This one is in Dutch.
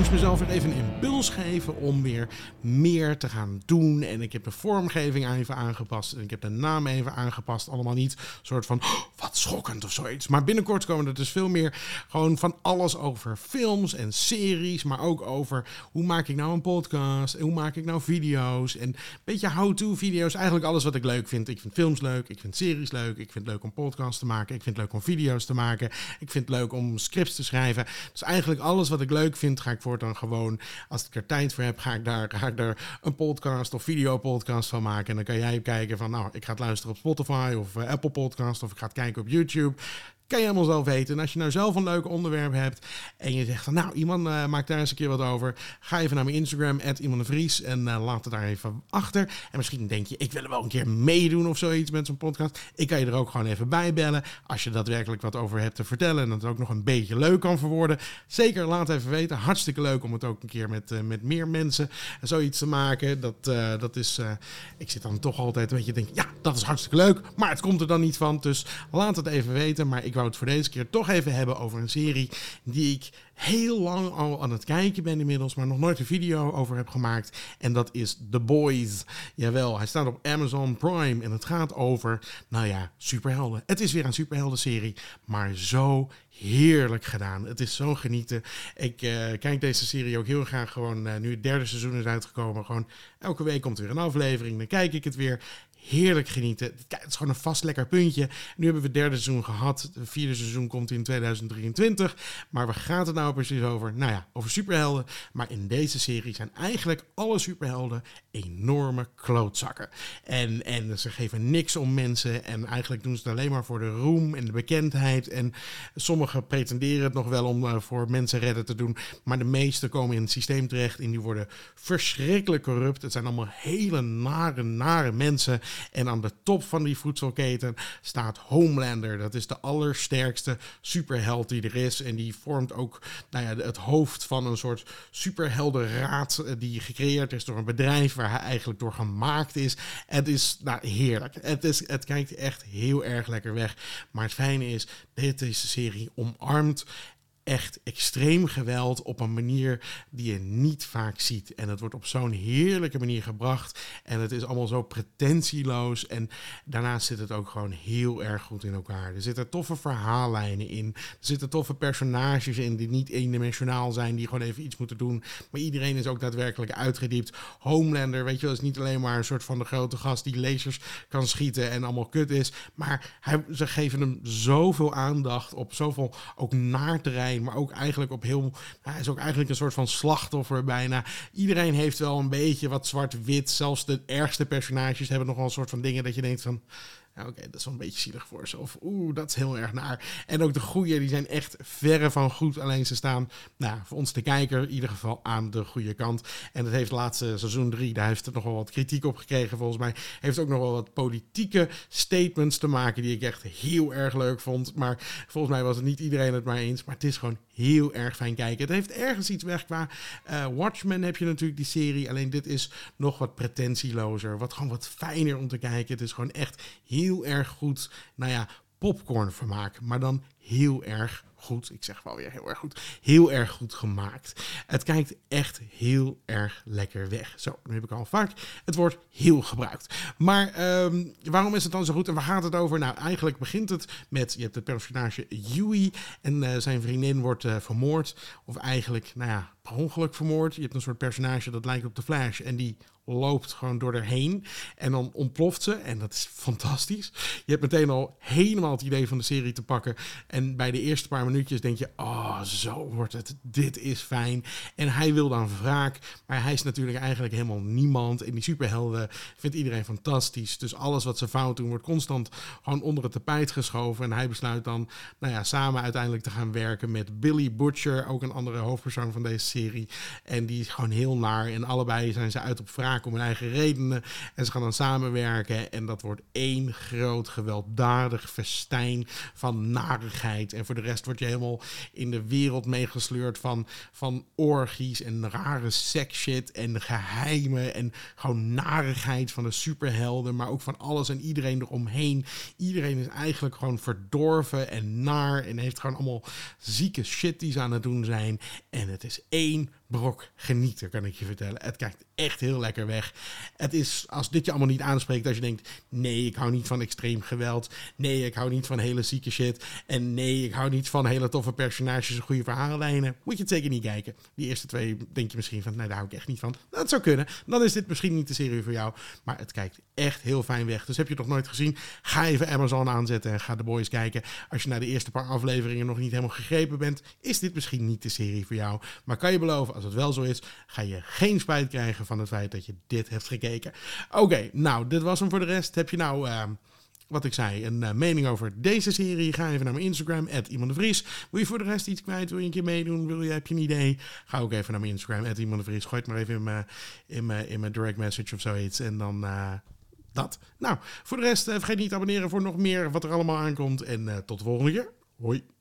moest mezelf weer even een impuls geven om weer meer te gaan doen. En ik heb de vormgeving even aangepast. En ik heb de naam even aangepast. Allemaal niet een soort van, wat schokkend of zoiets. Maar binnenkort komen er dus veel meer gewoon van alles over films en series. Maar ook over hoe maak ik nou een podcast. En hoe maak ik nou video's. En een beetje how-to video's. Eigenlijk alles wat ik leuk vind. Ik vind films leuk. Ik vind series leuk. Ik vind het leuk om podcasts te maken. Ik vind het leuk om video's te maken. Ik vind het leuk om scripts te schrijven. Dus eigenlijk alles wat ik leuk vind, ga ik voortaan gewoon, als ik er tijd voor heb, ga ik daar een podcast of videopodcast van maken. En dan kan jij kijken van, nou, ik ga het luisteren op Spotify of Apple Podcast of ik ga het kijken op YouTube. Kan je helemaal zelf weten. En als je nou zelf een leuk onderwerp hebt en je zegt van, nou, iemand maakt daar eens een keer wat over. Ga even naar mijn Instagram, @iemandevries, en laat het daar even achter. En misschien denk je, ik wil er wel een keer meedoen of zoiets met zo'n podcast. Ik kan je er ook gewoon even bij bellen. Als je daadwerkelijk wat over hebt te vertellen en dat het ook nog een beetje leuk kan verwoorden. Zeker, laat even weten. Hartstikke leuk om het ook een keer met meer mensen zoiets te maken. Dat is, ik zit dan toch altijd een beetje te denken, ja, dat is hartstikke leuk. Maar het komt er dan niet van. Dus laat het even weten. Maar ik wou het voor deze keer toch even hebben over een serie die ik heel lang al aan het kijken ben inmiddels, maar nog nooit een video over heb gemaakt. En dat is The Boys. Jawel, hij staat op Amazon Prime en het gaat over, nou ja, superhelden. Het is weer een superheldenserie, maar zo heerlijk gedaan. Het is zo genieten. Ik kijk deze serie ook heel graag gewoon, nu het derde seizoen is uitgekomen, gewoon elke week komt er weer een aflevering, dan kijk ik het weer. Heerlijk genieten. Het is gewoon een vast lekker puntje. Nu hebben we het derde seizoen gehad. Het vierde seizoen komt in 2023. Maar waar gaat het nou precies over? Nou ja, over superhelden. Maar in deze serie zijn eigenlijk alle superhelden enorme klootzakken. En ze geven niks om mensen. En eigenlijk doen ze het alleen maar voor de roem en de bekendheid. En sommigen pretenderen het nog wel om voor mensen redden te doen. Maar de meesten komen in het systeem terecht. En die worden verschrikkelijk corrupt. Het zijn allemaal hele nare mensen. En aan de top van die voedselketen staat Homelander. Dat is de allersterkste superheld die er is. En die vormt ook, nou ja, het hoofd van een soort superheldenraad die gecreëerd is door een bedrijf waar hij eigenlijk door gemaakt is. Het is, nou, heerlijk. Het kijkt echt heel erg lekker weg. Maar het fijne is, deze serie omarmt echt extreem geweld op een manier die je niet vaak ziet. En het wordt op zo'n heerlijke manier gebracht. En het is allemaal zo pretentieloos. En daarnaast zit het ook gewoon heel erg goed in elkaar. Er zitten toffe verhaallijnen in. Er zitten toffe personages in die niet eendimensionaal zijn. Die gewoon even iets moeten doen. Maar iedereen is ook daadwerkelijk uitgediept. Homelander, weet je wel, is niet alleen maar een soort van de grote gast die lasers kan schieten en allemaal kut is. Maar ze geven hem zoveel aandacht op zoveel ook naarterrein. Maar ook eigenlijk op heel... Hij is ook eigenlijk een soort van slachtoffer bijna. Iedereen heeft wel een beetje wat zwart-wit. Zelfs de ergste personages hebben nog wel een soort van dingen dat je denkt van... Ja, oké, dat is wel een beetje zielig voor ze. Of dat is heel erg naar. En ook de goeie, die zijn echt verre van goed. Alleen ze staan, nou, voor ons de kijker in ieder geval aan de goede kant. En het heeft laatste seizoen 3, daar heeft het nog wel wat kritiek op gekregen volgens mij. Heeft ook nog wel wat politieke statements te maken die ik echt heel erg leuk vond. Maar volgens mij was het niet iedereen het maar eens. Maar het is gewoon heel erg fijn kijken. Het heeft ergens iets weg qua Watchmen heb je natuurlijk die serie. Alleen dit is nog wat pretentielozer. Gewoon wat fijner om te kijken. Het is gewoon echt heel erg goed, nou ja, popcornvermaak. Maar dan heel erg goed. Ik zeg wel weer heel erg goed. Heel erg goed gemaakt. Het kijkt echt heel erg lekker weg. Zo, nu heb ik al vaak het woord heel gebruikt. Maar waarom is het dan zo goed en waar gaat het over? Nou, eigenlijk begint het met, je hebt het personage Huey en zijn vriendin wordt vermoord. Of eigenlijk, nou ja, per ongeluk vermoord. Je hebt een soort personage dat lijkt op de Flash en die loopt gewoon door erheen en dan ontploft ze en dat is fantastisch. Je hebt meteen al helemaal het idee van de serie te pakken en bij de eerste paar minuutjes denk je, oh, zo wordt het, dit is fijn. En hij wil dan wraak, maar hij is natuurlijk eigenlijk helemaal niemand en die superhelden vindt iedereen fantastisch. Dus alles wat ze fout doen wordt constant gewoon onder het tapijt geschoven en hij besluit dan, nou ja, samen uiteindelijk te gaan werken met Billy Butcher, ook een andere hoofdpersoon van deze serie. En die is gewoon heel naar en allebei zijn ze uit op wraak om hun eigen redenen. En ze gaan dan samenwerken en dat wordt één groot gewelddadig festijn van narigheid. En voor de rest word je helemaal in de wereld meegesleurd van orgies en rare seksshit en geheimen en gewoon narigheid van de superhelden, maar ook van alles en iedereen eromheen. Iedereen is eigenlijk gewoon verdorven en naar en heeft gewoon allemaal zieke shit die ze aan het doen zijn. En het is één brok genieten, kan ik je vertellen. Het kijkt echt heel lekker weg. Het is, als dit je allemaal niet aanspreekt, als je denkt, nee, ik hou niet van extreem geweld. Nee, ik hou niet van hele zieke shit. En nee, ik hou niet van hele toffe personages en goede verhaallijnen. Moet je het zeker niet kijken. Die eerste 2 denk je misschien van, nee, daar hou ik echt niet van. Dat zou kunnen. Dan is dit misschien niet de serie voor jou. Maar het kijkt echt heel fijn weg. Dus heb je het nog nooit gezien? Ga even Amazon aanzetten en ga The Boys kijken. Als je na de eerste paar afleveringen nog niet helemaal gegrepen bent, is dit misschien niet de serie voor jou. Maar kan je beloven, als het wel zo is, ga je geen spijt krijgen van het feit dat je dit hebt gekeken. Oké, nou, dit was hem voor de rest. Heb je nou, wat ik zei, een mening over deze serie? Ga even naar mijn Instagram, @iemandevries. Wil je voor de rest iets kwijt? Wil je een keer meedoen? Heb je een idee? Ga ook even naar mijn Instagram, @iemandevries. Gooi het maar even in mijn direct message of zoiets. En dan dat. Nou, voor de rest, vergeet niet te abonneren voor nog meer wat er allemaal aankomt. En tot de volgende keer. Hoi.